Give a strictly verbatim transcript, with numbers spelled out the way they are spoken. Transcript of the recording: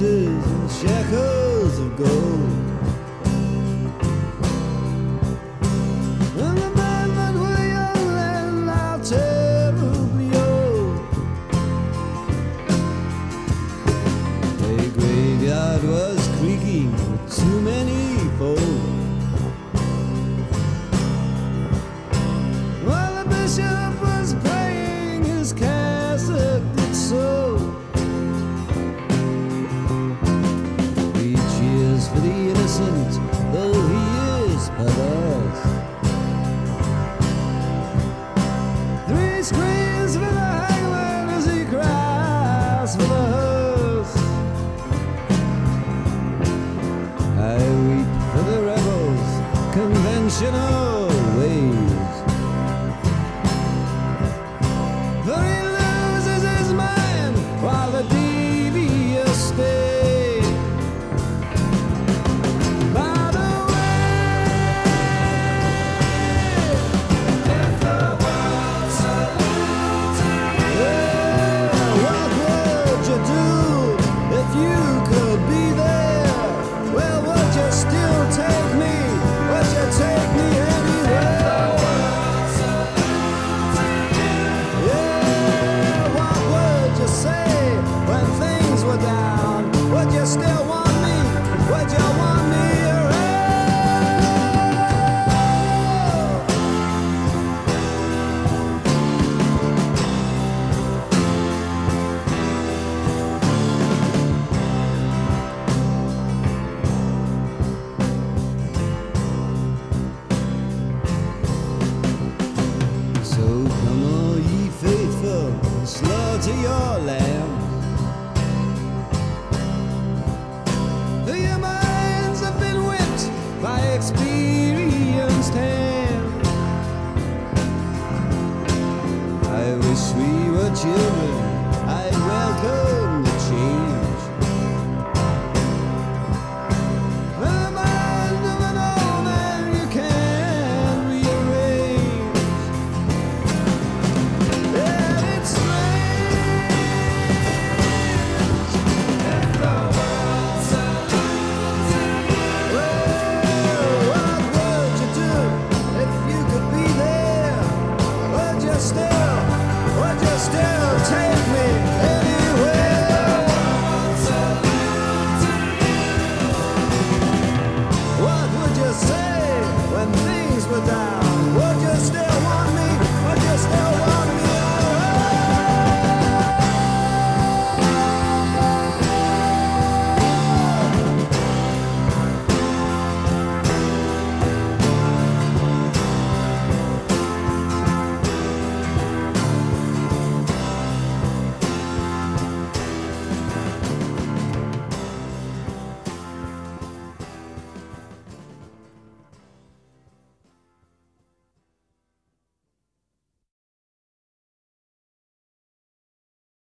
laces and shackles of gold. And the men that were young then are terribly old. The graveyard was creaking with too many folk. While the bishop was praying, his cassock did so. Three cheers for the innocent, though he is perverse. Three screams for the hangman as he cries for the hearse. I weep for the rebels' conventional ways. For he loses his mind while the devious stay. By the way, if the world saluted you, what would you do if you could be there? Well, would you still take me? Would you take me anywhere? Yeah, what would you say when things were down? Would you still want me? Would you want me around? So come all ye faithful, slaughter your lambs. Your minds have been whipped by experienced hands. I wish we were children, I'd welcome the change. The mind of an old man you can rearrange. And it's strange if the world saluted you. Well, what would you do if you could be there? Would you still, would you still take me anywhere? What would you say when things were down?